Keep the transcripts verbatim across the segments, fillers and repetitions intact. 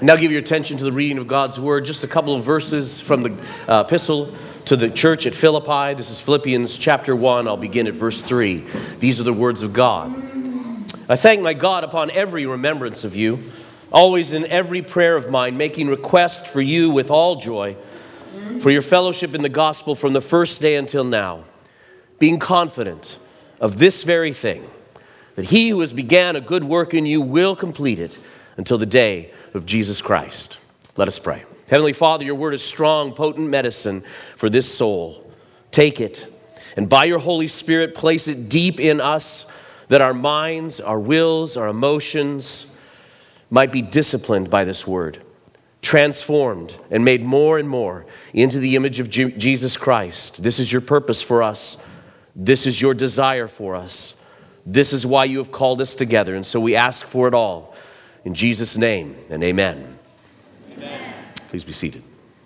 Now give your attention to the reading of God's Word. Just a couple of verses from the uh, epistle to the church at Philippi. This is Philippians chapter one. I'll begin at verse three. These are the words of God. I thank my God upon every remembrance of you, always in every prayer of mine, making request for you with all joy, for your fellowship in the gospel from the first day until now, being confident of this very thing, that he who has began a good work in you will complete it until the day of Jesus Christ. Let us pray. Heavenly Father, your word is strong, potent medicine for this soul. Take it, and by your Holy Spirit, place it deep in us, that our minds, our wills, our emotions might be disciplined by this word, transformed and made more and more into the image of Je- Jesus Christ. This is your purpose for us. This is your desire for us. This is why you have called us together, and so we ask for it all. In Jesus' name, and amen. Amen. Please be seated.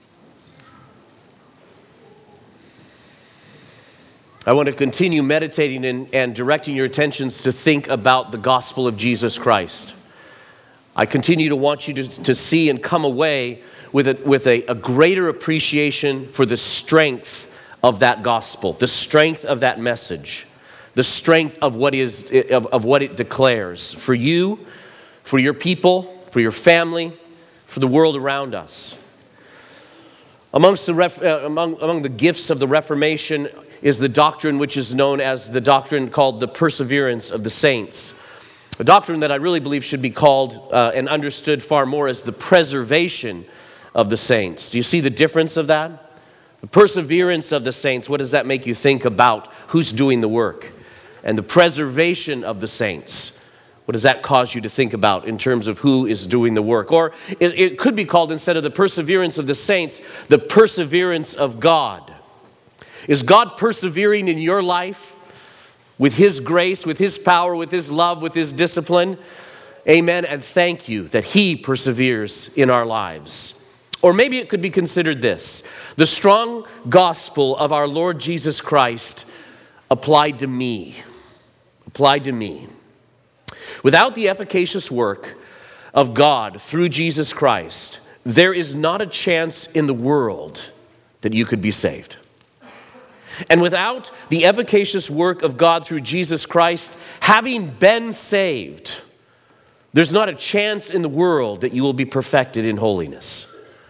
I want to continue meditating and, and directing your attentions to think about the gospel of Jesus Christ. I continue to want you to, to see and come away with, a, with a, a greater appreciation for the strength of that gospel, the strength of that message, the strength of what is of, of what it declares for you, for your people, for your family, for the world around us. Amongst the ref, uh, among, among the gifts of the Reformation is the doctrine which is known as the doctrine called the perseverance of the saints. A doctrine that I really believe should be called uh, and understood far more as the preservation of the saints. Do you see the difference of that? The perseverance of the saints, what does that make you think about who's doing the work? And the preservation of the saints, what does that cause you to think about in terms of who is doing the work? Or it, it could be called, instead of the perseverance of the saints, the perseverance of God. Is God persevering in your life with His grace, with His power, with His love, with His discipline? Amen, and thank you that He perseveres in our lives. Or maybe it could be considered this: the strong gospel of our Lord Jesus Christ applied to me. Applied to me. Without the efficacious work of God through Jesus Christ, there is not a chance in the world that you could be saved. And without the efficacious work of God through Jesus Christ, having been saved, there's not a chance in the world that you will be perfected in holiness.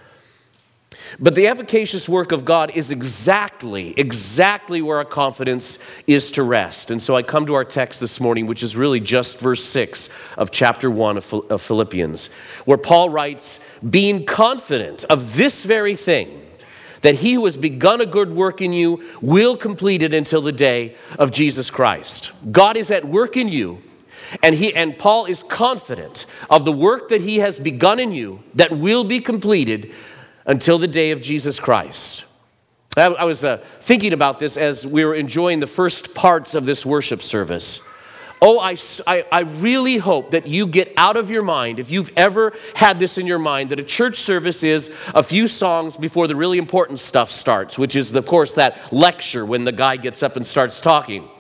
But the efficacious work of God is exactly, exactly where our confidence is to rest. And so I come to our text this morning, which is really just verse six of chapter one of Philippians, where Paul writes, being confident of this very thing, that he who has begun a good work in you will complete it until the day of Jesus Christ. God is at work in you, and he and Paul is confident of the work that he has begun in you that will be completed until the day of Jesus Christ. I, I was uh, thinking about this as we were enjoying the first parts of this worship service. Oh, I, I, I really hope that you get out of your mind, if you've ever had this in your mind, that a church service is a few songs before the really important stuff starts, which is, of course, that lecture when the guy gets up and starts talking.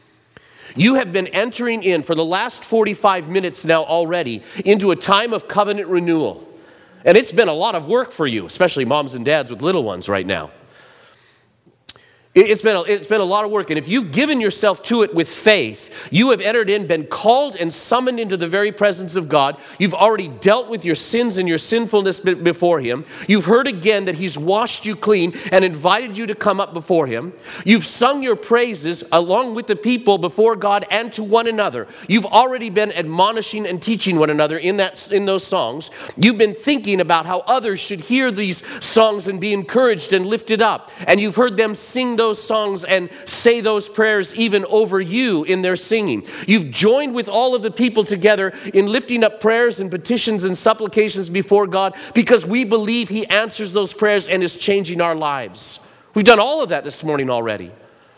You have been entering in for the last forty-five minutes now already into a time of covenant renewal. And it's been a lot of work for you, especially moms and dads with little ones right now. It's been, a, it's been a lot of work, and if you've given yourself to it with faith, you have entered in, been called and summoned into the very presence of God. You've already dealt with your sins and your sinfulness before Him. You've heard again that He's washed you clean and invited you to come up before Him. You've sung your praises along with the people before God and to one another. You've already been admonishing and teaching one another in that in those songs. You've been thinking about how others should hear these songs and be encouraged and lifted up, and you've heard them sing those songs and say those prayers even over you in their singing. You've joined with all of the people together in lifting up prayers and petitions and supplications before God because we believe He answers those prayers and is changing our lives. We've done all of that this morning already.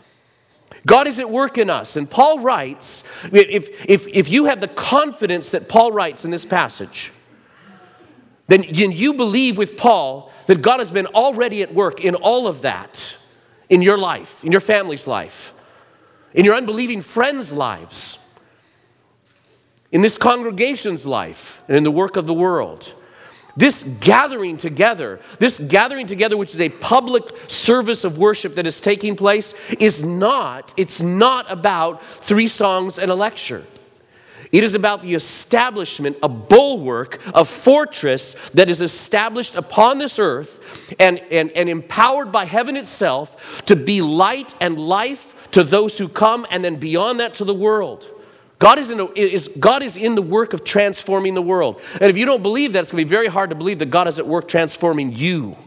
God is at work in us. And Paul writes, if, if, if you have the confidence that Paul writes in this passage, then you believe with Paul that God has been already at work in all of that. In your life, in your family's life, in your unbelieving friends' lives, in this congregation's life, and in the work of the world. This gathering together, this gathering together, which is a public service of worship that is taking place, is not, it's not about three songs and a lecture. It is about the establishment, a bulwark, a fortress that is established upon this earth and, and, and empowered by heaven itself to be light and life to those who come, and then beyond that to the world. God is, in a, is, God is in the work of transforming the world. And if you don't believe that, it's going to be very hard to believe that God is at work transforming you.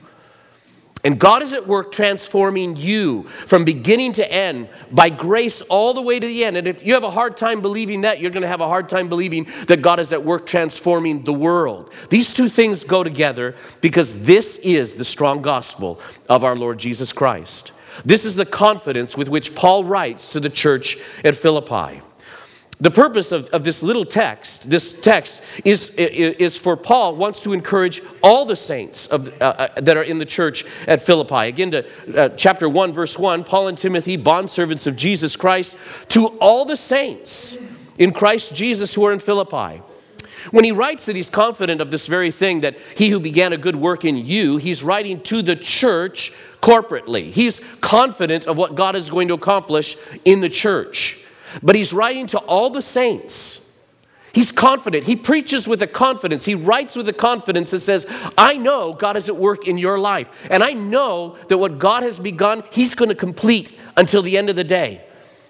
And God is at work transforming you from beginning to end by grace all the way to the end. And if you have a hard time believing that, you're going to have a hard time believing that God is at work transforming the world. These two things go together because this is the strong gospel of our Lord Jesus Christ. This is the confidence with which Paul writes to the church at Philippi. The purpose of, of this little text, this text is, is for Paul wants to encourage all the saints of, uh, that are in the church at Philippi. Again, to uh, chapter one, verse one, Paul and Timothy, bondservants of Jesus Christ, to all the saints in Christ Jesus who are in Philippi. When he writes that he's confident of this very thing, that he who began a good work in you, he's writing to the church corporately. He's confident of what God is going to accomplish in the church. But he's writing to all the saints. He's confident. He preaches with a confidence. He writes with a confidence that says, I know God is at work in your life. And I know that what God has begun, he's going to complete until the end of the day.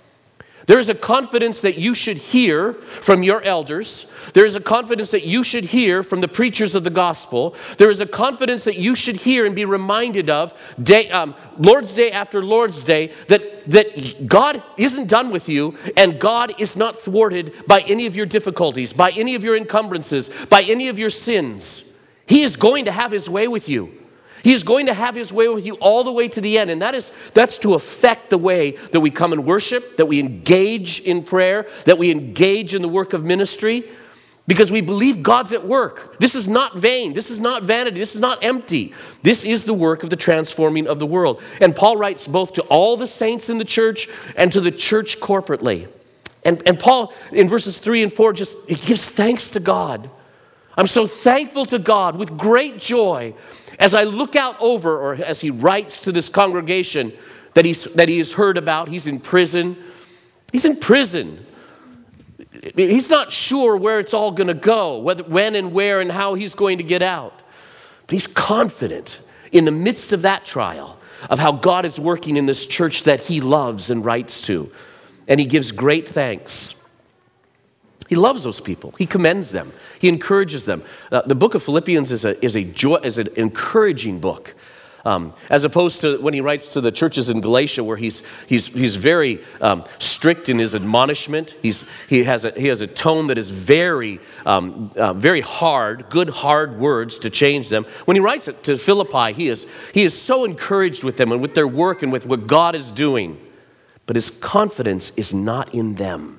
There is a confidence that you should hear from your elders. There is a confidence that you should hear from the preachers of the gospel. There is a confidence that you should hear and be reminded of day, um, Lord's Day after Lord's Day, that, that God isn't done with you and God is not thwarted by any of your difficulties, by any of your encumbrances, by any of your sins. He is going to have his way with you. He is going to have his way with you all the way to the end. And that is, that's to affect the way that we come and worship, that we engage in prayer, that we engage in the work of ministry, because we believe God's at work. This is not vain. This is not vanity. This is not empty. This is the work of the transforming of the world. And Paul writes both to all the saints in the church and to the church corporately. And, and Paul, in verses three and four, just he gives thanks to God. I'm so thankful to God with great joy as I look out over, or as he writes to this congregation that he's that he has heard about. He's in prison. He's in prison. He's not sure where it's all going to go, whether, when and where and how he's going to get out. But he's confident in the midst of that trial of how God is working in this church that he loves and writes to. And he gives great thanks. He loves those people. He commends them. He encourages them. Uh, the book of Philippians is a is a joy, is an encouraging book, um, as opposed to when he writes to the churches in Galatia, where he's he's he's very um, strict in his admonishment. He's he has a he has a tone that is very um, uh, very hard, good hard words to change them. When he writes it to Philippi, he is he is so encouraged with them and with their work and with what God is doing, but his confidence is not in them.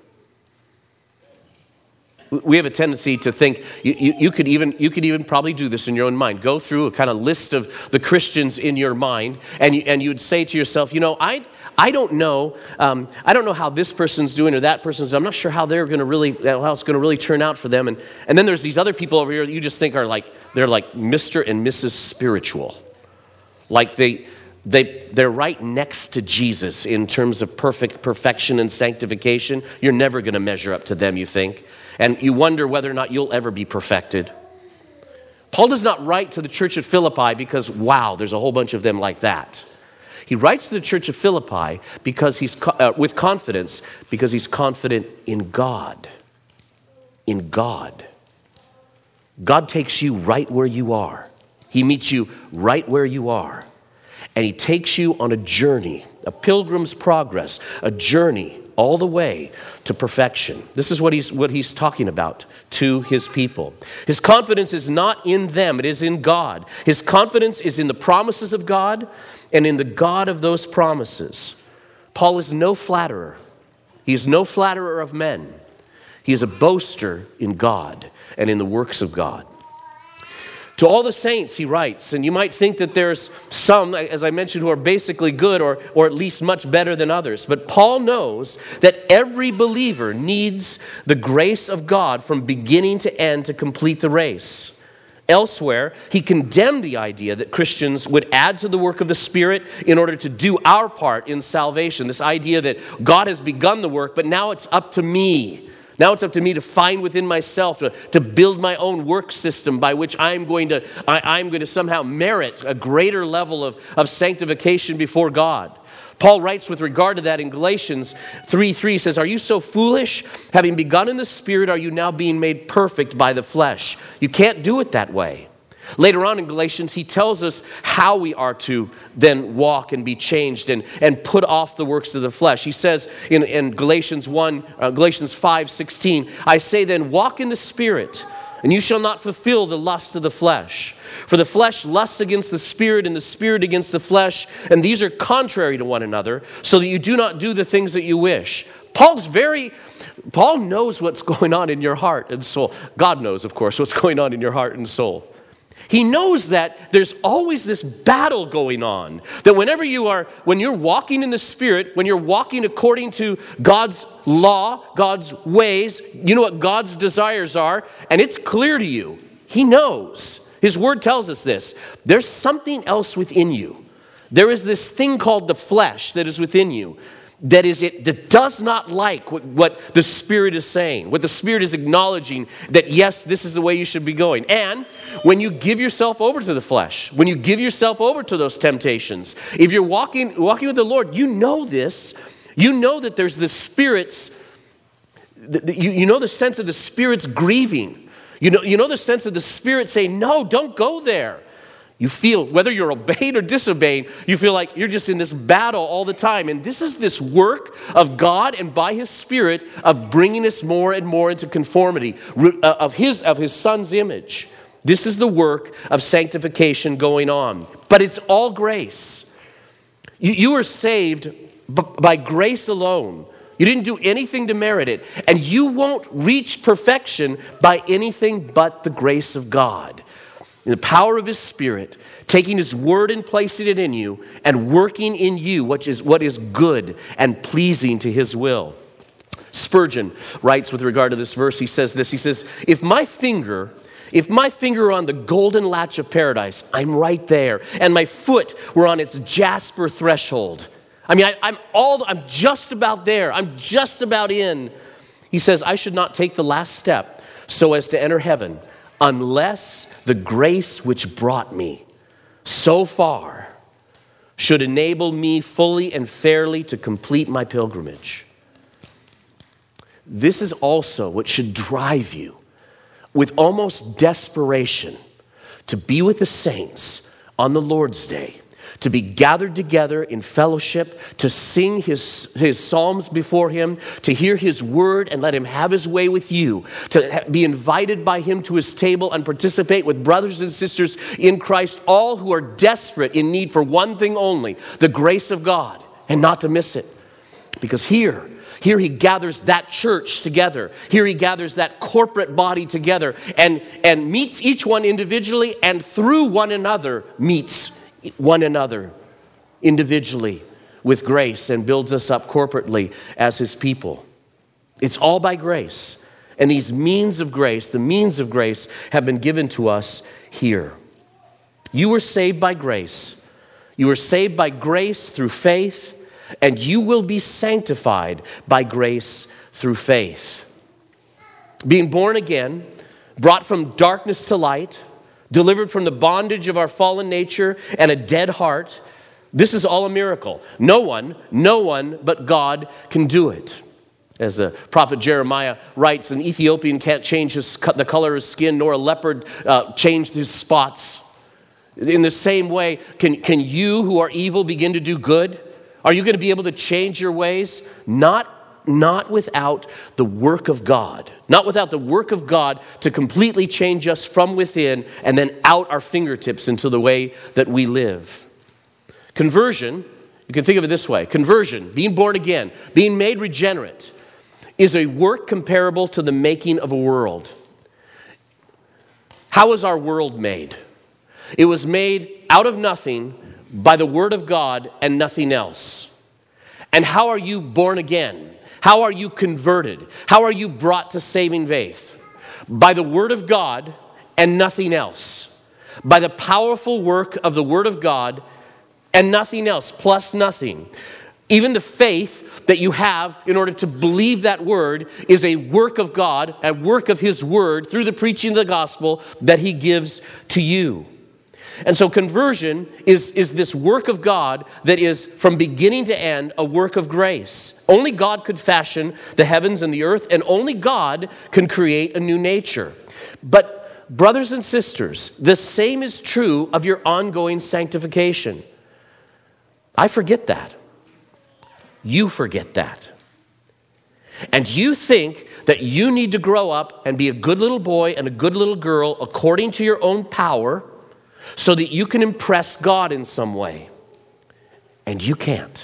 We have a tendency to think, you, you, you could even you could even probably do this in your own mind. Go through a kind of list of the Christians in your mind, and you, and you'd say to yourself, you know, I I don't know, um, I don't know how this person's doing or that person's. I'm not sure how they're going to really how it's going to really turn out for them. And and then there's these other people over here that you just think are like they're like Mister and Missus Spiritual, like they. They, they're right next to Jesus in terms of perfect perfection and sanctification. You're never going to measure up to them, you think. And you wonder whether or not you'll ever be perfected. Paul does not write to the church at Philippi because, wow, there's a whole bunch of them like that. He writes to the church of Philippi because he's uh, with confidence, because he's confident in God. In God. God takes you right where you are. He meets you right where you are. And he takes you on a journey, a pilgrim's progress, a journey all the way to perfection. This is what he's what he's talking about to his people. His confidence is not in them, it is in God. His confidence is in the promises of God and in the God of those promises. Paul is no flatterer. He is no flatterer of men. He is a boaster in God and in the works of God. To all the saints, he writes, and you might think that there's some, as I mentioned, who are basically good or, or at least much better than others. But Paul knows that every believer needs the grace of God from beginning to end to complete the race. Elsewhere, he condemned the idea that Christians would add to the work of the Spirit in order to do our part in salvation. This idea that God has begun the work, but now it's up to me. Now it's up to me to find within myself, to, to build my own work system by which I'm going to, I, I'm going to somehow merit a greater level of, of sanctification before God. Paul writes with regard to that in Galatians three three, says, "Are you so foolish? Having begun in the Spirit, are you now being made perfect by the flesh?" You can't do it that way. Later on in Galatians, he tells us how we are to then walk and be changed and, and put off the works of the flesh. He says in, in Galatians one, uh, Galatians five sixteen, "I say then, walk in the Spirit, and you shall not fulfill the lust of the flesh. For the flesh lusts against the Spirit, and the Spirit against the flesh, and these are contrary to one another, so that you do not do the things that you wish." Paul's very, Paul knows what's going on in your heart and soul. God knows, of course, what's going on in your heart and soul. He knows that there's always this battle going on. That whenever you are, when you're walking in the Spirit, when you're walking according to God's law, God's ways, you know what God's desires are, and it's clear to you. He knows. His word tells us this. There's something else within you. There is this thing called the flesh that is within you. That is it that does not like what, what the Spirit is saying, what the Spirit is acknowledging that yes, this is the way you should be going. And when you give yourself over to the flesh, when you give yourself over to those temptations, if you're walking walking with the Lord, you know this, you know that there's the Spirit's, you, you know the sense of the Spirit's grieving. You know, you know the sense of the Spirit saying, no, don't go there. You feel, whether you're obeying or disobeying, you feel like you're just in this battle all the time. And this is this work of God and by His Spirit of bringing us more and more into conformity of His, of His Son's image. This is the work of sanctification going on. But it's all grace. You, you are saved by grace alone. You didn't do anything to merit it. And you won't reach perfection by anything but the grace of God. The power of His Spirit, taking His word and placing it in you and working in you which is what is good and pleasing to His will. Spurgeon writes with regard to this verse, he says this, he says, if my finger, if my finger were on the golden latch of paradise, I'm right there, and my foot were on its jasper threshold. I mean, I, I'm all, I'm just about there. I'm just about in. He says, I should not take the last step so as to enter heaven unless the grace which brought me so far should enable me fully and fairly to complete my pilgrimage. This is also what should drive you with almost desperation to be with the saints on the Lord's Day, to be gathered together in fellowship, to sing his, his psalms before Him, to hear His word and let Him have His way with you, to be invited by Him to His table and participate with brothers and sisters in Christ, all who are desperate in need for one thing only, the grace of God, and not to miss it. Because here, here He gathers that church together. Here He gathers that corporate body together and, and meets each one individually, and through one another meets one another individually with grace and builds us up corporately as His people. It's all by grace. And these means of grace, the means of grace, have been given to us here. You were saved by grace. You were saved by grace through faith, and you will be sanctified by grace through faith. Being born again, brought from darkness to light, delivered from the bondage of our fallen nature and a dead heart. This is all a miracle. No one, no one but God can do it. As the prophet Jeremiah writes, an Ethiopian can't change his, the color of his skin, nor a leopard uh, change his spots. In the same way, can, can you who are evil begin to do good? Are you going to be able to change your ways? Not Not without the work of God. Not without the work of God to completely change us from within and then out our fingertips into the way that we live. Conversion, you can think of it this way. Conversion, being born again, being made regenerate, is a work comparable to the making of a world. How was our world made? It was made out of nothing by the Word of God and nothing else. And how are you born again? How are you converted? How are you brought to saving faith? By the Word of God and nothing else. By the powerful work of the Word of God and nothing else, plus nothing. Even the faith that you have in order to believe that word is a work of God, a work of His Word through the preaching of the gospel that He gives to you. And so conversion is, is this work of God that is from beginning to end a work of grace. Only God could fashion the heavens and the earth, and only God can create a new nature. But brothers and sisters, the same is true of your ongoing sanctification. I forget that. You forget that. And you think that you need to grow up and be a good little boy and a good little girl according to your own power so that you can impress God in some way. And you can't.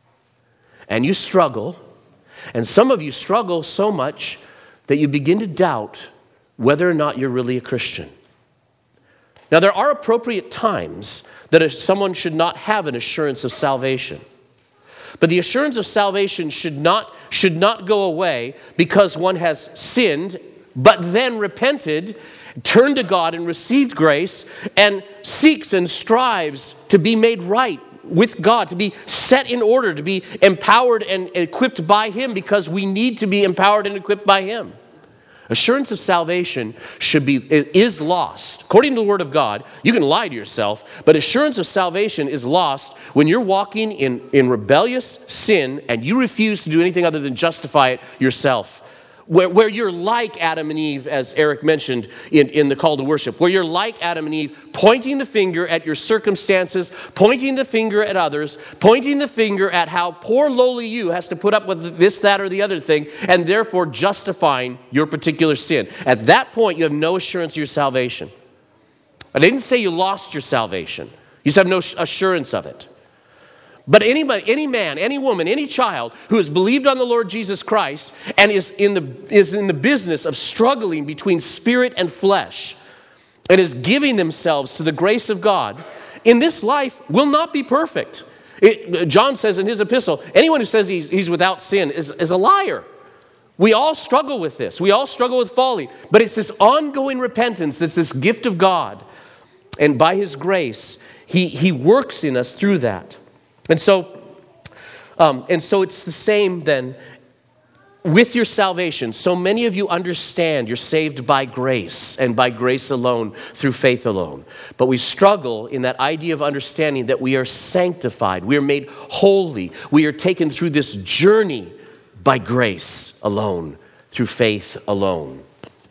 And you struggle. And some of you struggle so much that you begin to doubt whether or not you're really a Christian. Now, there are appropriate times that someone should not have an assurance of salvation. But the assurance of salvation should not, should not go away because one has sinned, but then repented, turned to God and received grace, and seeks and strives to be made right with God, to be set in order, to be empowered and equipped by Him, because we need to be empowered and equipped by Him. Assurance of salvation should be, is lost. According to the Word of God, you can lie to yourself, but assurance of salvation is lost when you're walking in, in rebellious sin and you refuse to do anything other than justify it yourself. Where, where you're like Adam and Eve, as Eric mentioned in, in the call to worship, where you're like Adam and Eve, pointing the finger at your circumstances, pointing the finger at others, pointing the finger at how poor lowly you has to put up with this, that, or the other thing, and therefore justifying your particular sin. At that point, you have no assurance of your salvation. I didn't say you lost your salvation. You just have no assurance of it. But anybody, any man, any woman, any child who has believed on the Lord Jesus Christ and is in the, is in the business of struggling between spirit and flesh and is giving themselves to the grace of God, in this life will not be perfect. It, John says in his epistle, anyone who says he's, he's without sin is, is a liar. We all struggle with this. We all struggle with falling. But it's this ongoing repentance that's this gift of God. And by His grace, He, he works in us through that. And so, um, and so it's the same then with your salvation. So many of you understand you're saved by grace and by grace alone through faith alone. But we struggle in that idea of understanding that we are sanctified. We are made holy. We are taken through this journey by grace alone, through faith alone.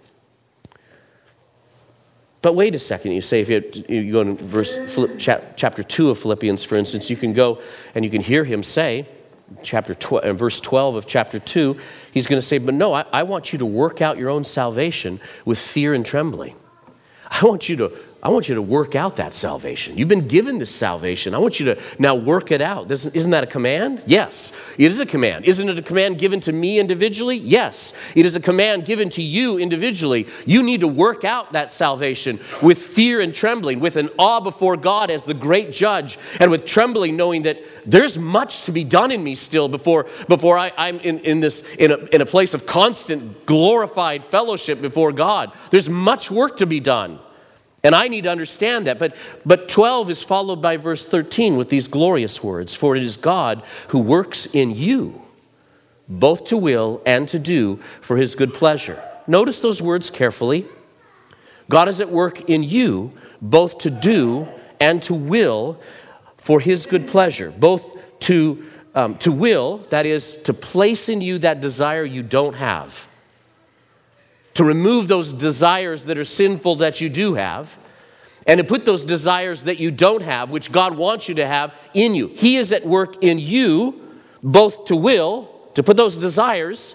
But wait a second, you say, if you, you go to verse, chapter two of Philippians, for instance, you can go and you can hear him say, chapter twelve, verse twelve of chapter two, he's going to say, but no, I, I want you to work out your own salvation with fear and trembling. I want you to I want you to work out that salvation. You've been given this salvation. I want you to now work it out. Isn't, isn't that a command? Yes, it is a command. Isn't it a command given to me individually? Yes, it is a command given to you individually. You need to work out that salvation with fear and trembling, with an awe before God as the great judge, and with trembling knowing that there's much to be done in me still before, before I, I'm in, in, this, in, a, in a place of constant glorified fellowship before God. There's much work to be done. And I need to understand that. But, but twelve is followed by verse thirteen with these glorious words. For it is God who works in you, both to will and to do for His good pleasure. Notice those words carefully. God is at work in you, both to do and to will for His good pleasure. Both to, um, to will, that is, to place in you that desire you don't have. To remove those desires that are sinful that you do have, and to put those desires that you don't have, which God wants you to have, in you. He is at work in you, both to will, to put those desires.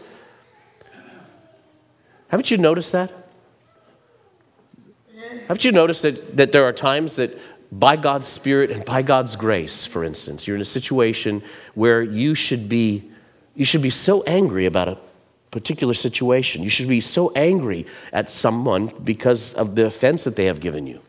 Haven't you noticed that? Haven't you noticed that, that there are times that by God's Spirit and by God's grace, for instance, you're in a situation where you should be, you should be so angry about a particular situation. You should be so angry at someone because of the offense that they have given you.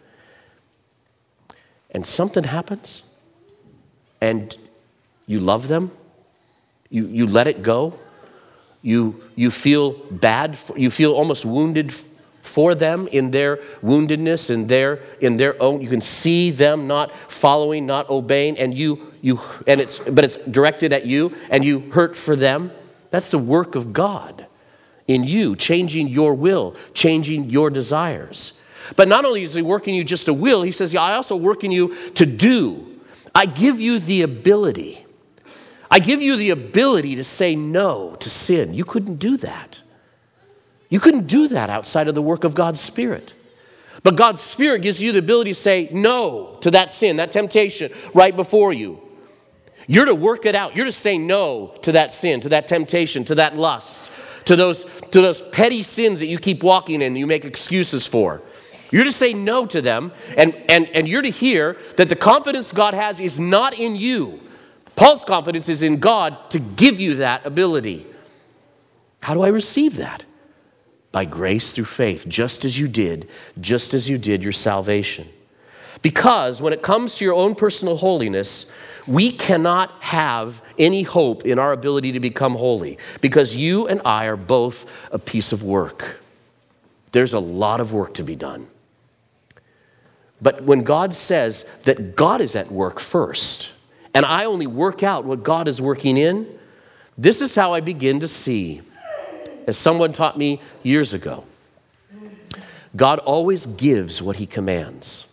And something happens, and you love them, you, you let it go, you, you feel bad, for, you feel almost wounded for them in their woundedness, in their in their own. You can see them not following, not obeying, and you you and it's but it's directed at you, and you hurt for them. That's the work of God in you, changing your will, changing your desires. But not only is he working you just a will, he says, yeah, I also work in you to do. I give you the ability. I give you the ability to say no to sin. You couldn't do that. You couldn't do that outside of the work of God's Spirit. But God's Spirit gives you the ability to say no to that sin, that temptation right before you. You're to work it out. You're to say no to that sin, to that temptation, to that lust, to those, to those petty sins that you keep walking in and you make excuses for. You're to say no to them, and, and, and you're to hear that the confidence God has is not in you. Paul's confidence is in God to give you that ability. How do I receive that? By grace through faith, just as you did, just as you did your salvation. Because when it comes to your own personal holiness, we cannot have any hope in our ability to become holy, because you and I are both a piece of work. There's a lot of work to be done. But when God says that God is at work first, and I only work out what God is working in, this is how I begin to see, as someone taught me years ago, God always gives what he commands.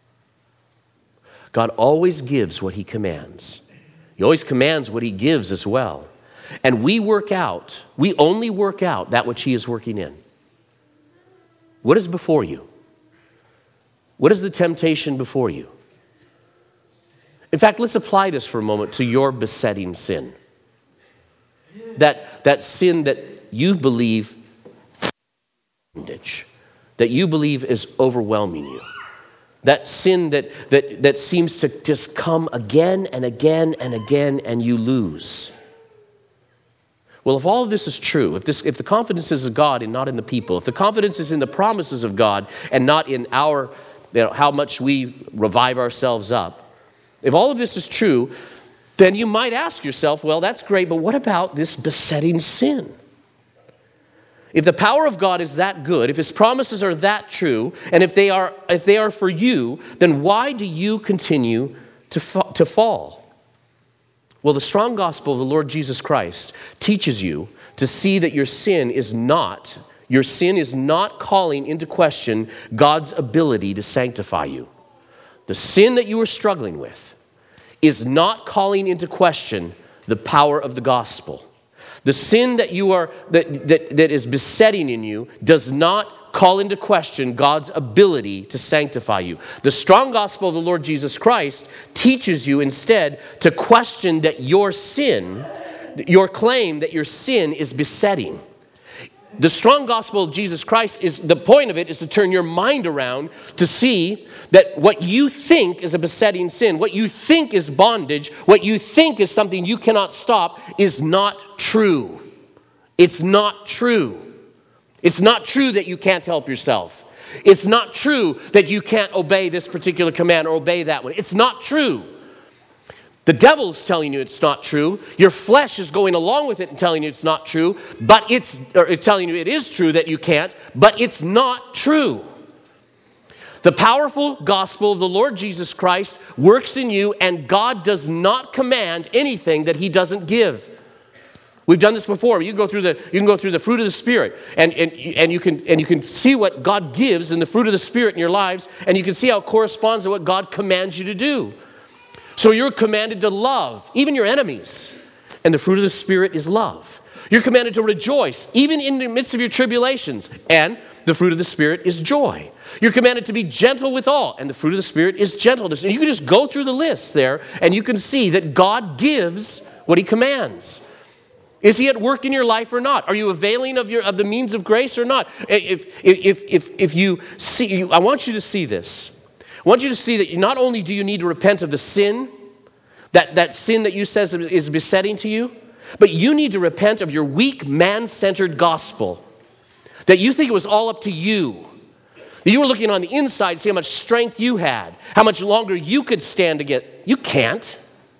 God always gives what he commands. He always commands what he gives as well. And we work out, we only work out that which he is working in. What is before you? What is the temptation before you? In fact, let's apply this for a moment to your besetting sin. That, that sin that you believe bondage, that you believe is overwhelming you. That sin that, that, that seems to just come again and again and again, and you lose. Well, if all of this is true, if this, if the confidence is in God and not in the people, if the confidence is in the promises of God and not in our, you know, how much we revive ourselves up, if all of this is true, then you might ask yourself, well, that's great, but what about this besetting sin? If the power of God is that good, if his promises are that true, and if they are if they are for you, then why do you continue to, fa- to fall? Well, the strong gospel of the Lord Jesus Christ teaches you to see that your sin is not, your sin is not calling into question God's ability to sanctify you. The sin that you are struggling with is not calling into question the power of the gospel. The sin that you are that, that, that is besetting in you does not call into question God's ability to sanctify you. The strong gospel of the Lord Jesus Christ teaches you instead to question that your sin, your claim that your sin is besetting. The strong gospel of Jesus Christ is, the point of it is to turn your mind around to see that what you think is a besetting sin, what you think is bondage, what you think is something you cannot stop is not true. It's not true. It's not true that you can't help yourself. It's not true that you can't obey this particular command or obey that one. It's not true. The devil's telling you it's not true. Your flesh is going along with it and telling you it's not true, but it's or telling you it is true that you can't, but it's not true. The powerful gospel of the Lord Jesus Christ works in you, and God does not command anything that he doesn't give. We've done this before. You can go through the you can go through the fruit of the Spirit, and, and, and you can and you can see what God gives in the fruit of the Spirit in your lives, and you can see how it corresponds to what God commands you to do. So you're commanded to love, even your enemies. And the fruit of the Spirit is love. You're commanded to rejoice, even in the midst of your tribulations. And the fruit of the Spirit is joy. You're commanded to be gentle with all. And the fruit of the Spirit is gentleness. And you can just go through the list there, and you can see that God gives what he commands. Is he at work in your life or not? Are you availing of your of the means of grace or not? If, if, if, if you see, I want you to see this. I want you to see that not only do you need to repent of the sin, that, that sin that you says is besetting to you, but you need to repent of your weak, man-centered gospel. That you think it was all up to you. That you were looking on the inside to see how much strength you had, how much longer you could stand against. You can't.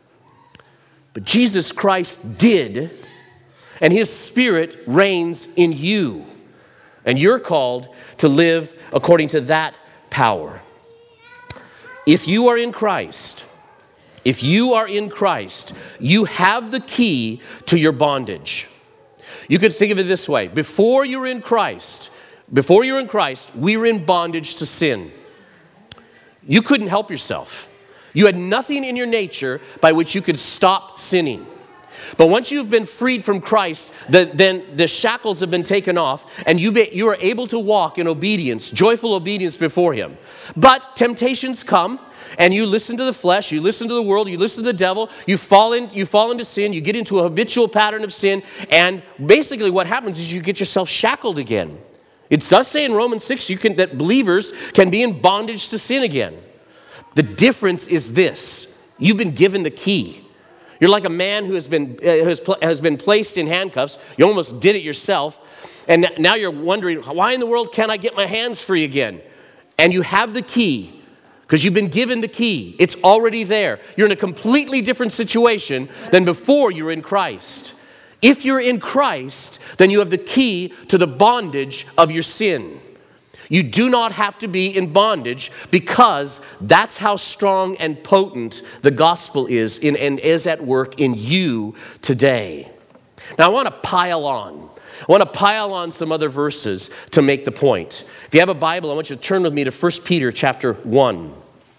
But Jesus Christ did, and his Spirit reigns in you. And you're called to live according to that power. If you are in Christ, if you are in Christ, you have the key to your bondage. You could think of it this way. Before you're in Christ, before you're in Christ, we were in bondage to sin. You couldn't help yourself. You had nothing in your nature by which you could stop sinning. But once you've been freed from Christ, the, then the shackles have been taken off, and you, be, you are able to walk in obedience, joyful obedience before Him. But temptations come, and you listen to the flesh, you listen to the world, you listen to the devil, you fall, in, you fall into sin, you get into a habitual pattern of sin, and basically what happens is you get yourself shackled again. It does say in Romans six you can, that believers can be in bondage to sin again. The difference is this. You've been given the key. You're like a man who has been, uh, has, pl- has been placed in handcuffs. You almost did it yourself. And now you're wondering, why in the world can't I get my hands free again? And you have the key because you've been given the key. It's already there. You're in a completely different situation than before you were in Christ. If you're in Christ, then you have the key to the bondage of your sin. You do not have to be in bondage because that's how strong and potent the gospel is in, and is at work in you today. Now I want to pile on. I want to pile on some other verses to make the point. If you have a Bible, I want you to turn with me to First Peter chapter one.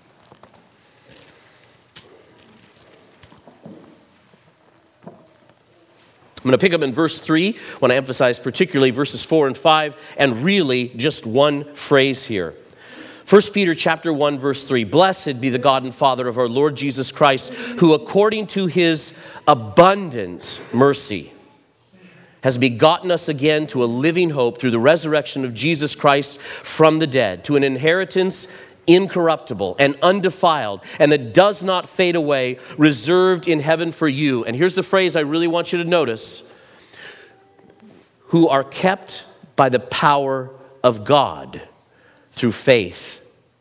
I'm going to pick up in verse three. I want to emphasize particularly verses four and five, and really just one phrase here. First Peter chapter one, verse three. Blessed be the God and Father of our Lord Jesus Christ, who according to His abundant mercy has begotten us again to a living hope through the resurrection of Jesus Christ from the dead, to an inheritance incorruptible and undefiled, and that does not fade away, reserved in heaven for you. And here's the phrase I really want you to notice. Who are kept by the power of God through faith.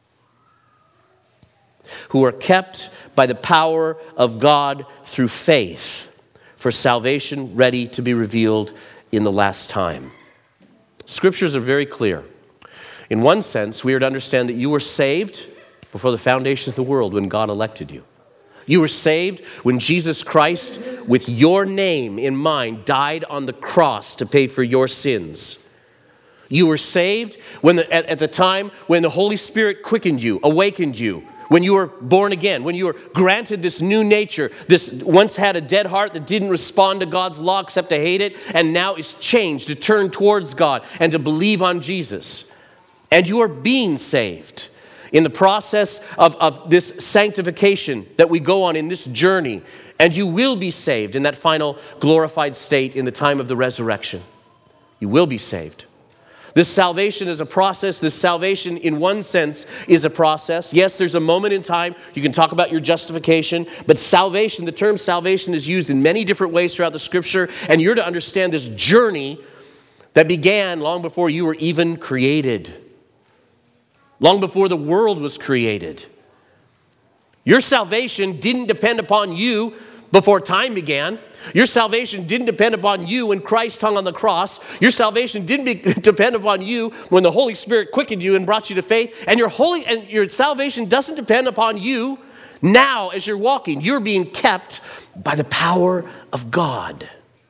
Who are kept by the power of God through faith for salvation ready to be revealed in the last time. Scriptures are very clear. In one sense, we are to understand that you were saved before the foundation of the world when God elected you. You were saved when Jesus Christ, with your name in mind, died on the cross to pay for your sins. You were saved when the, at, at the time when the Holy Spirit quickened you, awakened you, when you were born again, when you were granted this new nature, this once had a dead heart that didn't respond to God's law except to hate it, and now is changed to turn towards God and to believe on Jesus. And you are being saved in the process of, of this sanctification that we go on in this journey. And you will be saved in that final glorified state in the time of the resurrection. You will be saved. This salvation is a process. This salvation, in one sense, is a process. Yes, there's a moment in time. You can talk about your justification. But salvation, the term salvation is used in many different ways throughout the Scripture. And you're to understand this journey that began long before you were even created. Long before the world was created. Your salvation didn't depend upon you before time began. Your salvation didn't depend upon you when Christ hung on the cross. Your salvation didn't be, depend upon you when the Holy Spirit quickened you and brought you to faith. And your holy and your salvation doesn't depend upon you now as you're walking. You're being kept by the power of God.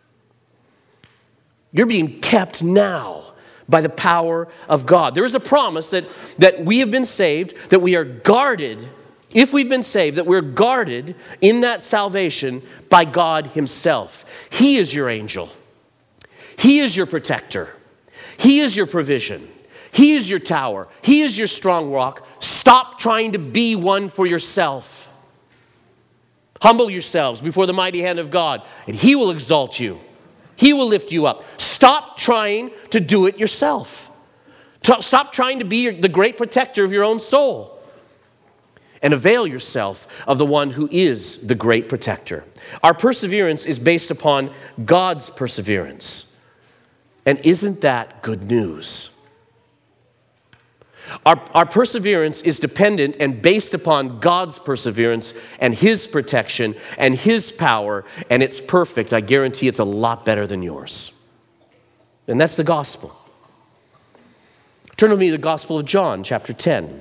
You're being kept now by the power of God. There is a promise that, that we have been saved, that we are guarded, if we've been saved, that we're guarded in that salvation by God Himself. He is your angel. He is your protector. He is your provision. He is your tower. He is your strong rock. Stop trying to be one for yourself. Humble yourselves before the mighty hand of God, and He will exalt you. He will lift you up. Stop trying to do it yourself. Stop trying to be the great protector of your own soul. And avail yourself of the one who is the great protector. Our perseverance is based upon God's perseverance. And isn't that good news? Our, our perseverance is dependent and based upon God's perseverance and His protection and His power, and it's perfect. I guarantee it's a lot better than yours. And that's the gospel. Turn with me to the Gospel of John, chapter ten.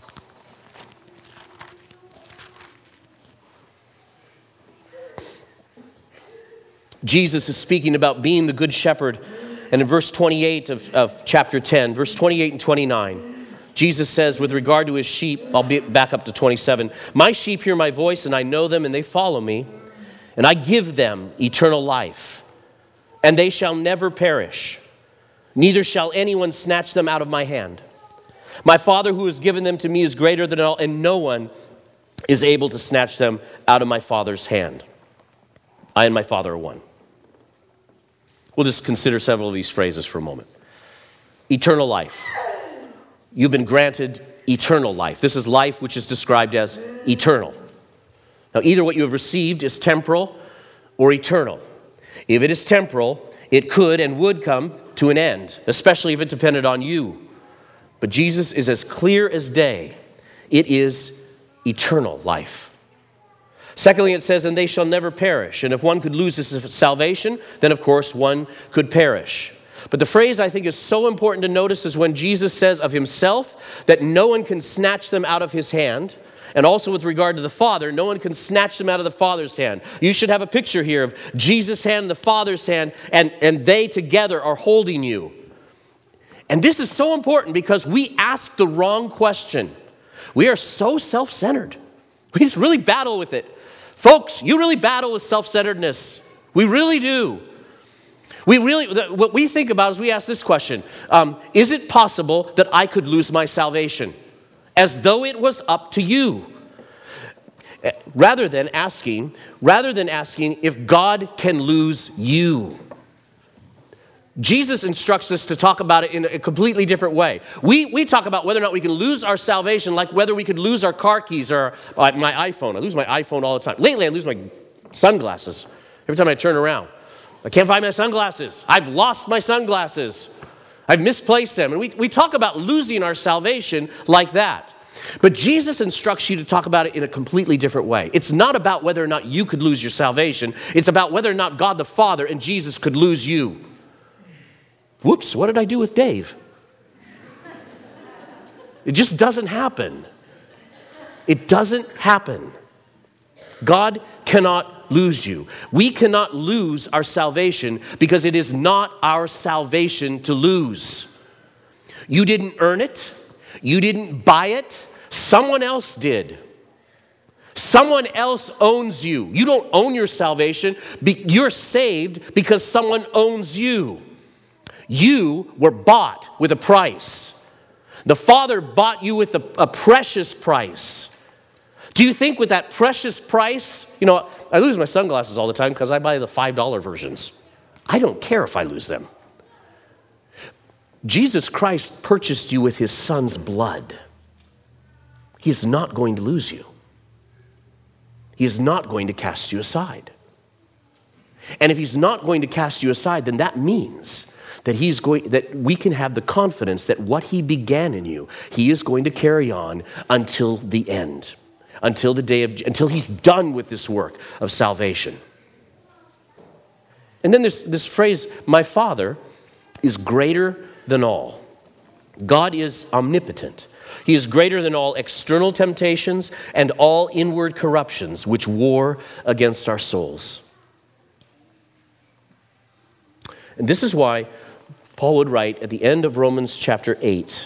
Jesus is speaking about being the good shepherd. And in verse twenty-eight of, of chapter ten, verse twenty-eight and twenty-nine, Jesus says, with regard to his sheep, I'll be back up to twenty-seven, my sheep hear my voice, and I know them, and they follow me, and I give them eternal life, and they shall never perish, neither shall anyone snatch them out of my hand. My Father who has given them to me is greater than all, and no one is able to snatch them out of my Father's hand. I and my Father are one. We'll just consider several of these phrases for a moment. Eternal life. You've been granted eternal life. This is life which is described as eternal. Now, either what you have received is temporal or eternal. If it is temporal, it could and would come to an end, especially if it depended on you. But Jesus is as clear as day. It is eternal life. Secondly, it says, and they shall never perish. And if one could lose his salvation, then of course one could perish. But the phrase I think is so important to notice is when Jesus says of himself that no one can snatch them out of his hand. And also with regard to the Father, no one can snatch them out of the Father's hand. You should have a picture here of Jesus' hand and the Father's hand, and, and they together are holding you. And this is so important because we ask the wrong question. We are so self-centered. We just really battle with it. Folks, you really battle with self-centeredness. We really do. We really, what we think about is we ask this question, um, is it possible that I could lose my salvation? As though it was up to you. Rather than asking, rather than asking if God can lose you. Jesus instructs us to talk about it in a completely different way. We, we talk about whether or not we can lose our salvation, like whether we could lose our car keys or uh, my iPhone. I lose my iPhone all the time. Lately, I lose my sunglasses every time I turn around. I can't find my sunglasses. I've lost my sunglasses. I've misplaced them. And we, we talk about losing our salvation like that. But Jesus instructs you to talk about it in a completely different way. It's not about whether or not you could lose your salvation. It's about whether or not God the Father and Jesus could lose you. Whoops, what did I do with Dave? It just doesn't happen. It doesn't happen. God cannot lose you. We cannot lose our salvation because it is not our salvation to lose. You didn't earn it. You didn't buy it. Someone else did. Someone else owns you. You don't own your salvation. You're saved because someone owns you. You were bought with a price. The Father bought you with a, a precious price. Do you think with that precious price, you know, I lose my sunglasses all the time because I buy the five dollar versions. I don't care if I lose them. Jesus Christ purchased you with his Son's blood. He is not going to lose you. He is not going to cast you aside. And if he's not going to cast you aside, then that means that he's going, that we can have the confidence that what he began in you, he is going to carry on until the end, until the day of, until he's done with this work of salvation. And then there's this phrase, my Father is greater than all. God is omnipotent. He is greater than all external temptations and all inward corruptions which war against our souls. And this is why Paul would write at the end of Romans chapter eight.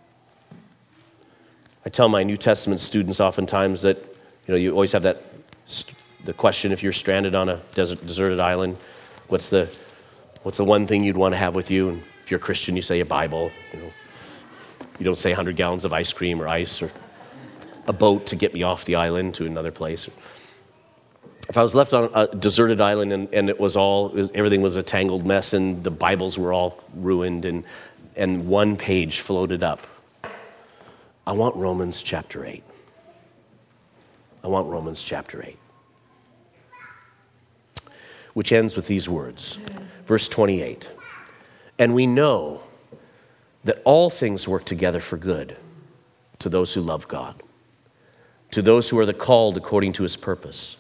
I tell my New Testament students oftentimes that, you know, you always have that, the question if you're stranded on a desert, deserted island, what's the, what's the one thing you'd want to have with you? And if you're a Christian, you say a Bible. You know, you don't say one hundred gallons of ice cream or ice or a boat to get me off the island to another place. If I was left on a deserted island and, and it was all, it was, everything was a tangled mess and the Bibles were all ruined and, and one page floated up, I want Romans chapter eight. I want Romans chapter eight. Which ends with these words. Verse twenty-eight. And we know that all things work together for good to those who love God, to those who are the called according to his purpose.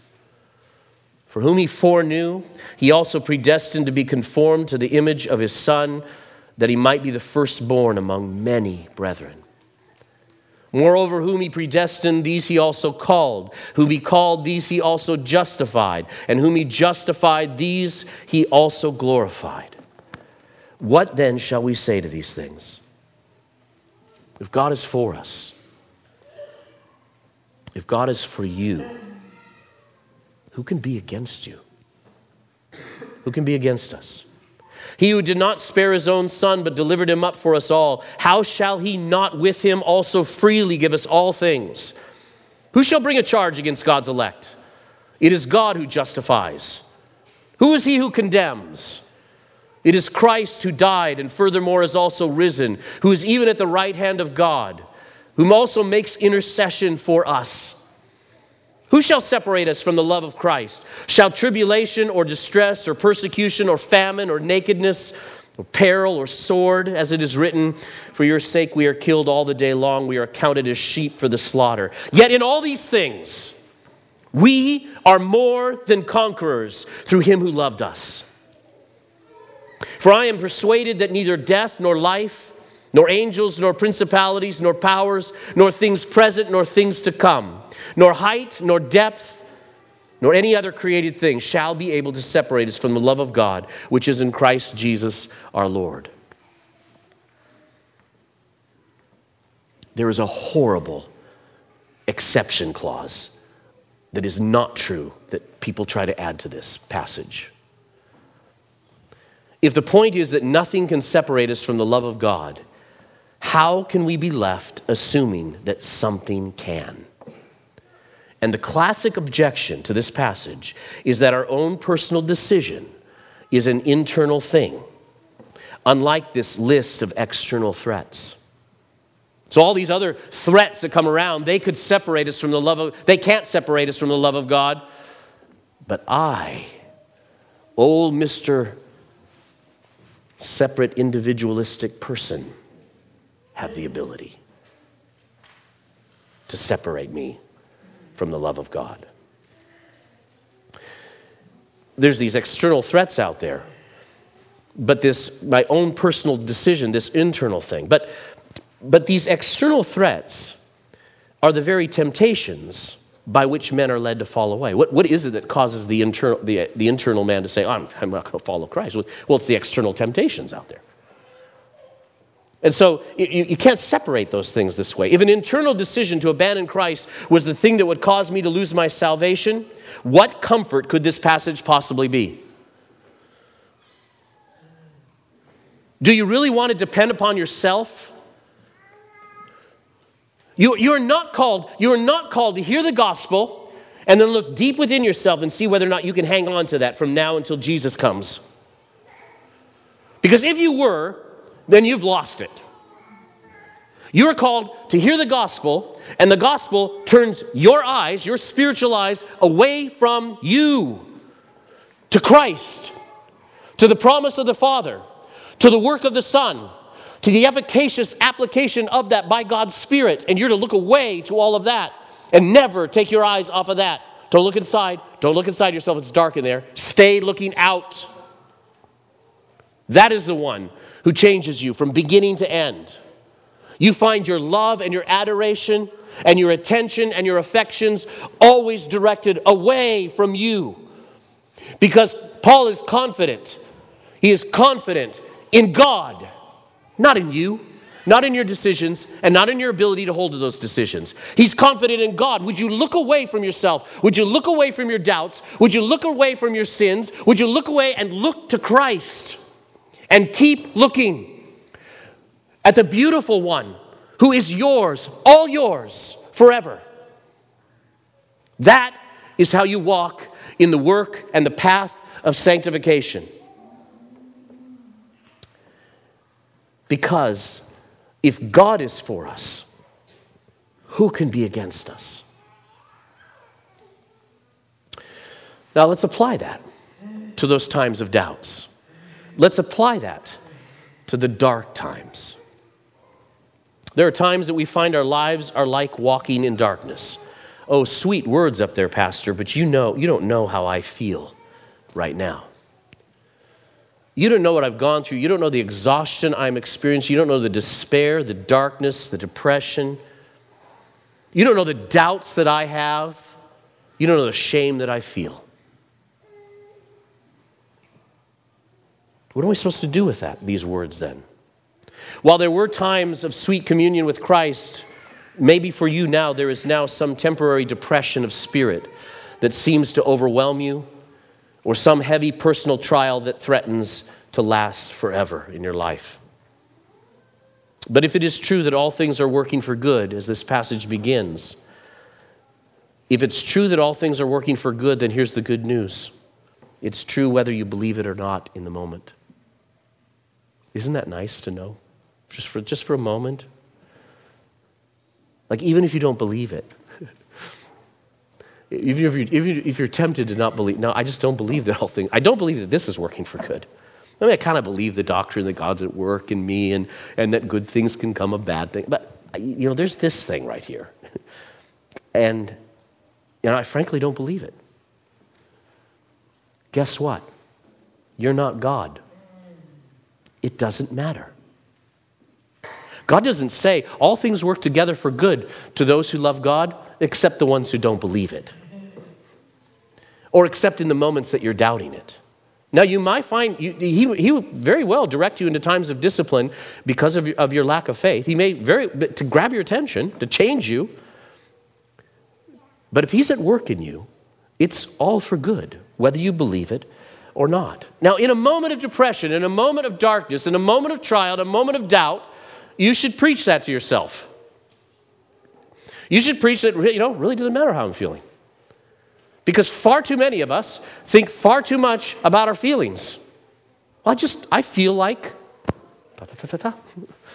For whom he foreknew, he also predestined to be conformed to the image of his Son, that he might be the firstborn among many brethren. Moreover, whom he predestined, these he also called. Whom he called, these he also justified. And whom he justified, these he also glorified. What then shall we say to these things? If God is for us, if God is for you, who can be against you? Who can be against us? He who did not spare his own son, but delivered him up for us all, how shall he not with him also freely give us all things? Who shall bring a charge against God's elect? It is God who justifies. Who is he who condemns? It is Christ who died and furthermore is also risen, who is even at the right hand of God, whom also makes intercession for us. Who shall separate us from the love of Christ? Shall tribulation or distress or persecution or famine or nakedness or peril or sword, as it is written, for your sake we are killed all the day long, we are counted as sheep for the slaughter. Yet in all these things, we are more than conquerors through him who loved us. For I am persuaded that neither death nor life, nor angels, nor principalities, nor powers, nor things present, nor things to come, nor height, nor depth, nor any other created thing shall be able to separate us from the love of God, which is in Christ Jesus our Lord. There is a horrible exception clause that is not true that people try to add to this passage. If the point is that nothing can separate us from the love of God, how can we be left assuming that something can? And the classic objection to this passage is that our own personal decision is an internal thing, unlike this list of external threats. So all these other threats that come around, they could separate us from the love of, they can't separate us from the love of God. But I, old Mister Separate individualistic person, have the ability to separate me from the love of God. There's these external threats out there, but this, my own personal decision, this internal thing. But, but these external threats are the very temptations by which men are led to fall away. What, what is it that causes the internal, the, the internal man to say, oh, I'm, I'm not going to follow Christ? Well, it's the external temptations out there. And so you, you can't separate those things this way. If an internal decision to abandon Christ was the thing that would cause me to lose my salvation, what comfort could this passage possibly be? Do you really want to depend upon yourself? You, you're not called, you are not called to hear the gospel and then look deep within yourself and see whether or not you can hang on to that from now until Jesus comes. Because if you were, then you've lost it. You are called to hear the gospel, and the gospel turns your eyes, your spiritual eyes, away from you to Christ, to the promise of the Father, to the work of the Son, to the efficacious application of that by God's Spirit. And you're to look away to all of that and never take your eyes off of that. Don't look inside. Don't look inside yourself. It's dark in there. Stay looking out. That is the one who changes you from beginning to end. You find your love and your adoration and your attention and your affections always directed away from you. Because Paul is confident. He is confident in God. Not in you, not in your decisions, and not in your ability to hold to those decisions. He's confident in God. Would you look away from yourself? Would you look away from your doubts? Would you look away from your sins? Would you look away and look to Christ and keep looking at the beautiful one who is yours, all yours, forever? That is how you walk in the work and the path of sanctification. Because if God is for us, who can be against us? Now let's apply that to those times of doubts. Let's apply that to the dark times. There are times that we find our lives are like walking in darkness. Oh, sweet words up there, Pastor, but you know, you don't know how I feel right now. You don't know what I've gone through. You don't know the exhaustion I'm experiencing. You don't know the despair, the darkness, the depression. You don't know the doubts that I have. You don't know the shame that I feel. What am I supposed to do with that, these words then? While there were times of sweet communion with Christ, maybe for you now, there is now some temporary depression of spirit that seems to overwhelm you, or some heavy personal trial that threatens to last forever in your life. But if it is true that all things are working for good, as this passage begins, if it's true that all things are working for good, then here's the good news. It's true whether you believe it or not in the moment. Isn't that nice to know? Just for, just for a moment. Like, even if you don't believe it, Even if, you, if, you, if you're tempted to not believe, no, I just don't believe that whole thing. I don't believe that this is working for good. I mean, I kind of believe the doctrine that God's at work in me and, and that good things can come of bad things. But, you know, there's this thing right here. And, you know, I frankly don't believe it. Guess what? You're not God. It doesn't matter. God doesn't say all things work together for good to those who love God, except the ones who don't believe it. Or except in the moments that you're doubting it. Now, you might find, you, he, he will very well direct you into times of discipline because of, of your lack of faith. He may very, to grab your attention, to change you. But if he's at work in you, it's all for good, whether you believe it or not. Now, in a moment of depression, in a moment of darkness, in a moment of trial, in a moment of doubt, you should preach that to yourself. You should preach that, you know, really doesn't matter how I'm feeling. Because far too many of us think far too much about our feelings. I just, I feel like, ta, ta, ta, ta, ta.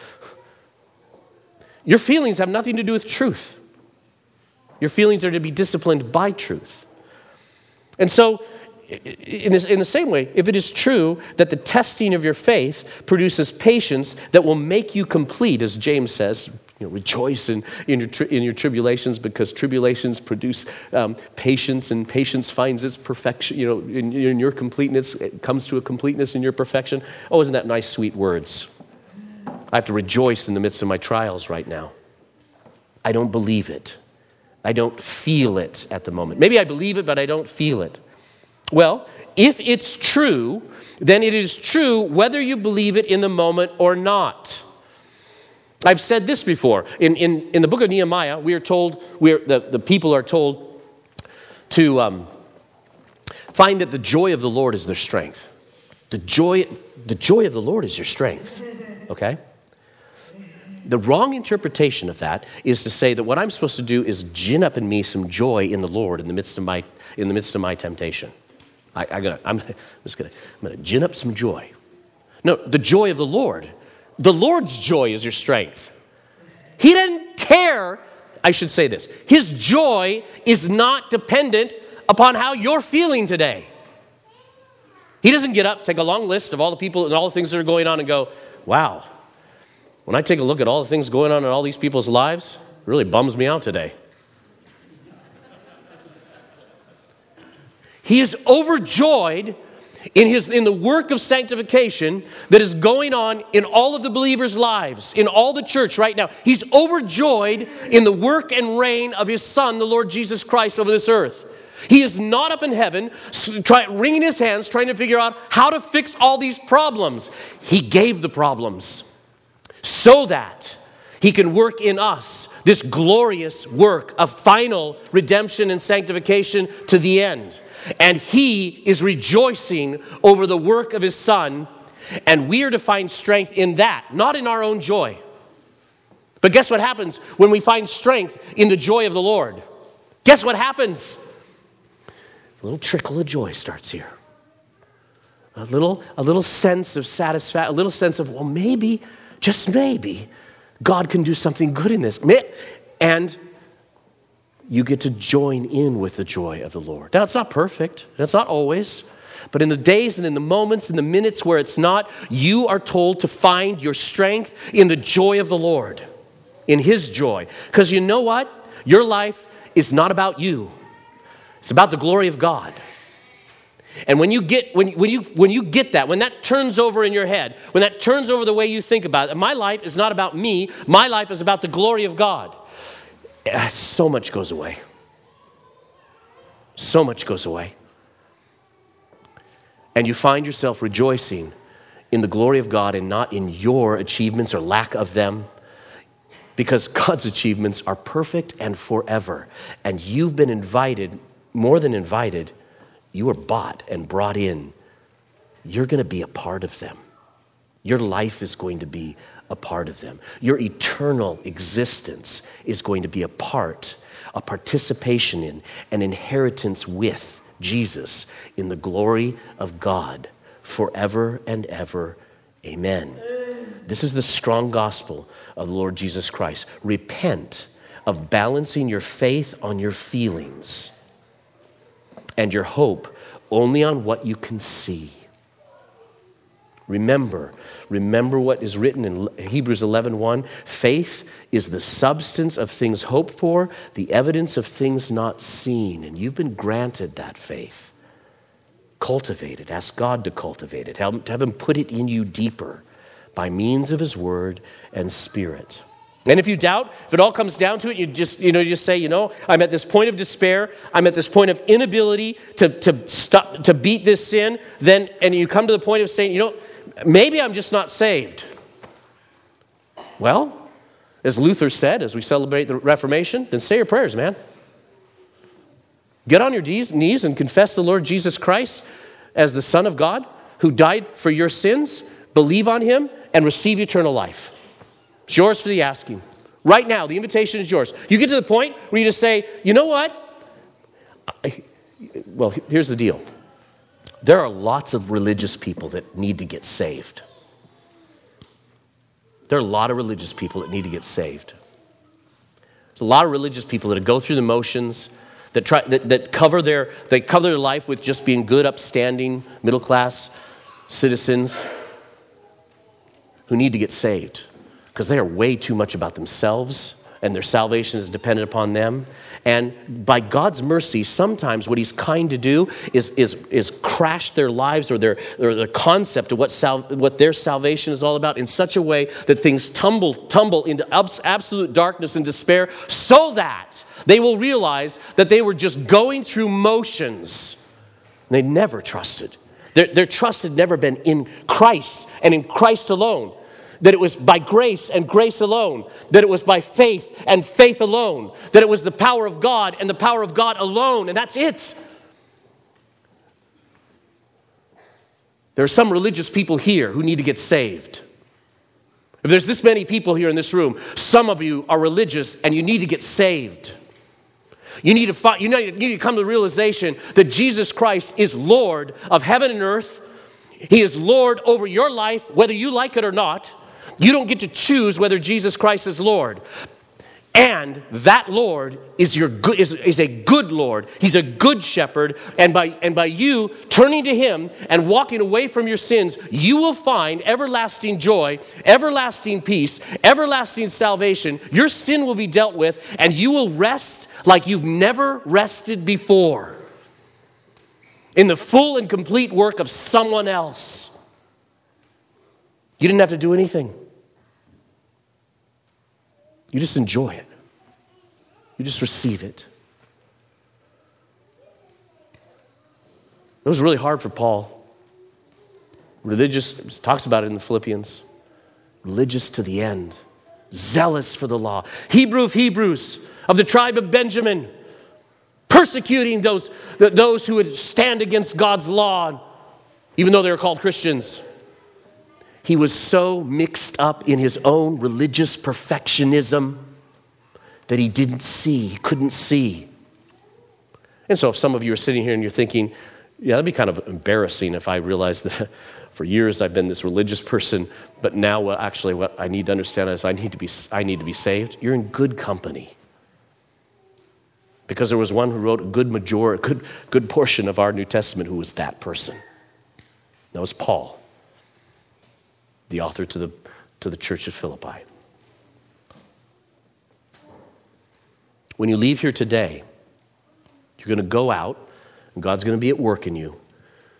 Your feelings have nothing to do with truth. Your feelings are to be disciplined by truth. And so, in, this, in the same way, if it is true that the testing of your faith produces patience that will make you complete, as James says, you know, rejoice in, in, your, tri- in your tribulations because tribulations produce um, patience, and patience finds its perfection, you know, in, in your completeness, it comes to a completeness in your perfection. Oh, isn't that nice, sweet words? I have to rejoice in the midst of my trials right now. I don't believe it. I don't feel it at the moment. Maybe I believe it, but I don't feel it. Well, if it's true, then it is true whether you believe it in the moment or not. I've said this before. In, in, in the book of Nehemiah, we are told, we are, the, the people are told to um, find that the joy of the Lord is their strength. The joy, the joy of the Lord is your strength, okay? The wrong interpretation of that is to say that what I'm supposed to do is gin up in me some joy in the Lord in the midst of my, in the midst of my temptation. I, I gotta, I'm just gonna, I'm gonna gin up some joy. No, the joy of the Lord. The Lord's joy is your strength. He doesn't care, I should say this, his joy is not dependent upon how you're feeling today. He doesn't get up, take a long list of all the people and all the things that are going on and go, wow, when I take a look at all the things going on in all these people's lives, it really bums me out today. He is overjoyed in his in the work of sanctification that is going on in all of the believers' lives, in all the church right now. He's overjoyed in the work and reign of his Son, the Lord Jesus Christ, over this earth. He is not up in heaven, try, wringing his hands, trying to figure out how to fix all these problems. He gave the problems so that he can work in us this glorious work of final redemption and sanctification to the end. And he is rejoicing over the work of his Son, and we are to find strength in that, not in our own joy. But guess what happens when we find strength in the joy of the Lord? Guess what happens? A little trickle of joy starts here. A little, a little sense of satisfaction, a little sense of, well, maybe, just maybe, God can do something good in this. And you get to join in with the joy of the Lord. Now, it's not perfect. It's not always. But in the days and in the moments, in the minutes where it's not, you are told to find your strength in the joy of the Lord, in his joy. Because you know what? Your life is not about you. It's about the glory of God. And when you get when, when you when you get that, when that turns over in your head, when that turns over the way you think about it, my life is not about me, my life is about the glory of God. So much goes away. So much goes away. And you find yourself rejoicing in the glory of God and not in your achievements or lack of them, because God's achievements are perfect and forever. And you've been invited, more than invited, you were bought and brought in. You're going to be a part of them. Your life is going to be a part of them. Your eternal existence is going to be a part, a participation in, an inheritance with Jesus in the glory of God forever and ever. Amen. This is the strong gospel of the Lord Jesus Christ. Repent of balancing your faith on your feelings and your hope only on what you can see. Remember, remember what is written in Hebrews eleven one. Faith is the substance of things hoped for, the evidence of things not seen. And you've been granted that faith. Cultivate it. Ask God to cultivate it. Have him put it in you deeper by means of his word and spirit. And if you doubt, if it all comes down to it, you just, you know, you just say, you know, I'm at this point of despair, I'm at this point of inability to, to stop, to beat this sin, then, and you come to the point of saying, you know, maybe I'm just not saved. Well, as Luther said, as we celebrate the Reformation, then say your prayers, man. Get on your knees and confess the Lord Jesus Christ as the Son of God who died for your sins, believe on him, and receive eternal life. It's yours for the asking. Right now, the invitation is yours. You get to the point where you just say, you know what? I, well, here's the deal. There are lots of religious people that need to get saved. There are a lot of religious people that need to get saved. There's a lot of religious people that go through the motions, that try that, that cover their they cover their life with just being good, upstanding, middle-class citizens who need to get saved. Because they are way too much about themselves, and their salvation is dependent upon them. And by God's mercy, sometimes what he's kind to do is, is, is crash their lives or their, or their concept of what, sal, what their salvation is all about in such a way that things tumble, tumble into absolute darkness and despair, so that they will realize that they were just going through motions. They never trusted. Their, their trust had never been in Christ and in Christ alone. That it was by grace and grace alone. That it was by faith and faith alone. That it was the power of God and the power of God alone. And that's it. There are some religious people here who need to get saved. If there's this many people here in this room, some of you are religious and you need to get saved. You need to, find, you need to come to the realization that Jesus Christ is Lord of heaven and earth. He is Lord over your life, whether you like it or not. You don't get to choose whether Jesus Christ is Lord. And that Lord is your good, is, is a good Lord. He's a good shepherd. And by, and by you turning to him and walking away from your sins, you will find everlasting joy, everlasting peace, everlasting salvation. Your sin will be dealt with, and you will rest like you've never rested before in the full and complete work of someone else. You didn't have to do anything. You just enjoy it. You just receive it. It was really hard for Paul. Religious, talks about it in the Philippians. Religious to the end. Zealous for the law. Hebrew of Hebrews, of the tribe of Benjamin. Persecuting those, those who would stand against God's law, even though they were called Christians. He was so mixed up in his own religious perfectionism that he didn't see, he couldn't see. And so if some of you are sitting here and you're thinking, yeah, that'd be kind of embarrassing if I realized that for years I've been this religious person, but now what actually what I need to understand is I need to be I need to be saved. You're in good company. Because there was one who wrote a good majority, good, good portion of our New Testament who was that person. That was Paul, the author to the, to the church of Philippi. When you leave here today, you're going to go out, and God's going to be at work in you.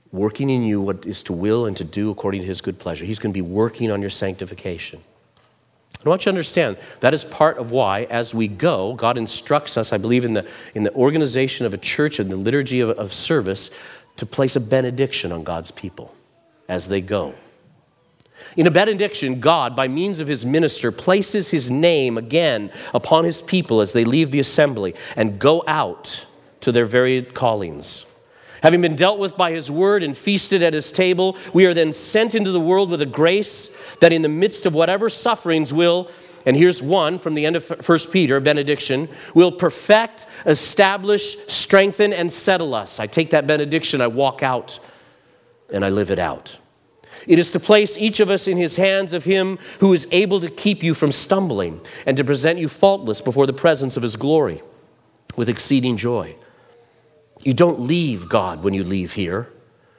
working in you what is to will and to do according to his good pleasure. He's going to be working on your sanctification. I want you to understand that is part of why, as we go, God instructs us, I believe, in the, in the organization of a church and the liturgy of, of service, to place a benediction on God's people as they go. In a benediction, God, by means of his minister, places his name again upon his people as they leave the assembly and go out to their varied callings. Having been dealt with by his word and feasted at his table, we are then sent into the world with a grace that in the midst of whatever sufferings will, and here's one from the end of First Peter, benediction, will perfect, establish, strengthen, and settle us. I take that benediction, I walk out, and I live it out. It is to place each of us in his hands of him who is able to keep you from stumbling and to present you faultless before the presence of his glory with exceeding joy. You don't leave God when you leave here.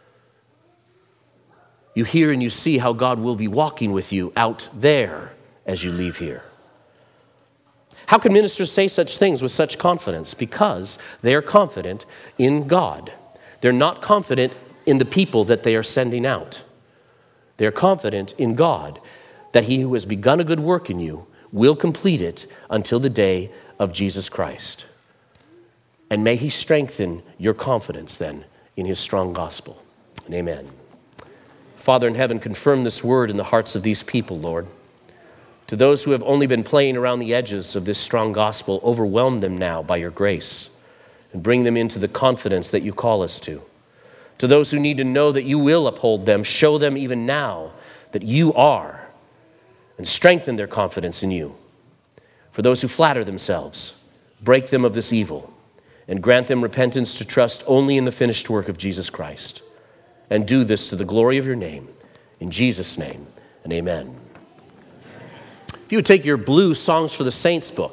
You hear and you see how God will be walking with you out there as you leave here. How can ministers say such things with such confidence? Because they are confident in God. They're not confident in the people that they are sending out. They're confident in God that he who has begun a good work in you will complete it until the day of Jesus Christ. And may he strengthen your confidence then in his strong gospel. And amen. Father in heaven, confirm this word in the hearts of these people, Lord. To those who have only been playing around the edges of this strong gospel, overwhelm them now by your grace and bring them into the confidence that you call us to. To those who need to know that you will uphold them, show them even now that you are, and strengthen their confidence in you. For those who flatter themselves, break them of this evil, and grant them repentance to trust only in the finished work of Jesus Christ. And do this to the glory of your name. In Jesus' name, and amen. If you would take your blue Songs for the Saints book,